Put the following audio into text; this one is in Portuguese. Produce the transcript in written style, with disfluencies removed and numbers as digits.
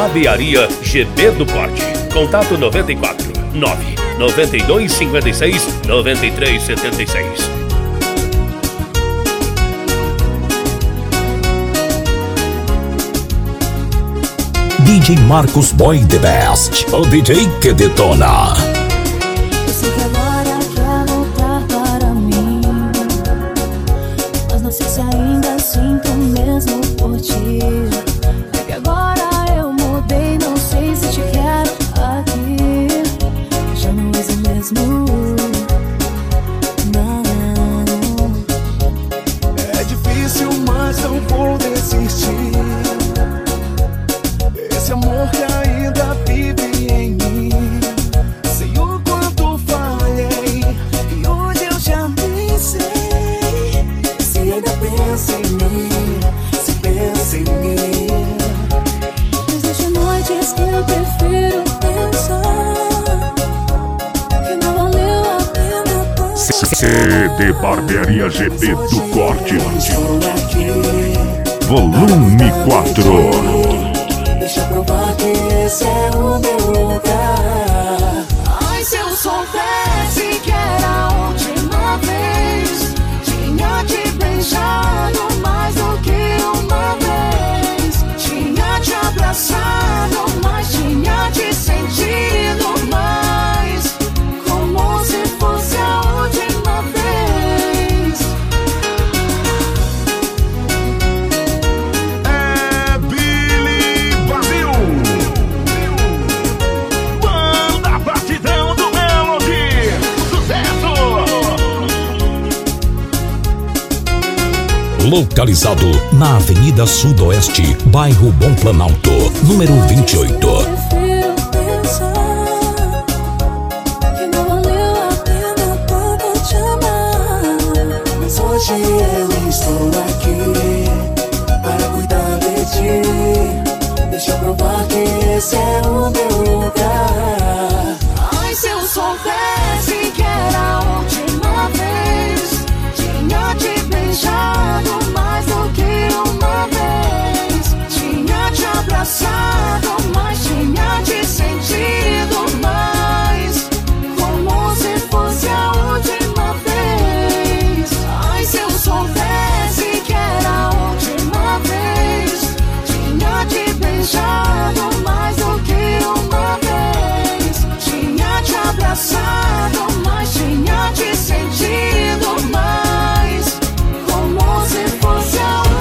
Barbearia GB do Corte. Contato 94 9 92 56 93 76. DJ Marcos Boy The Best, o DJ que detona. Eu sei que agora quer voltar para mim, mas não sei se ainda sinto mesmo por ti. É que agora eu mudei, não sei se te quero aqui. Já não és o mesmo. Não. É difícil, mas não vou desistir. Esse amor que ainda vive em mim. Sei o quanto falhei e hoje eu já nem sei. Se ainda pensa em mim, se pensa em mim. Existem noites que eu prefiro pensar que não valeu a pena tanto. CD Barbearia GB do Corte, Estou aqui. volume 4. Deixa eu provar que esse é o meu lugar. Ai, se eu soubesse que era a última vez, tinha te beijado mais do que uma vez. Tinha te abraçado, mas tinha te sentido mais, como se fosse a última vez. É Billy Brasil, banda Batidão do Melody, sucesso! Localizado na Avenida Sudoeste, bairro Bom Planalto, número 28. Prefiro pensar que não valeu a pena tanto te amar. Mas hoje eu estou aqui para cuidar de ti. Deixa eu provar que esse é o meu lugar.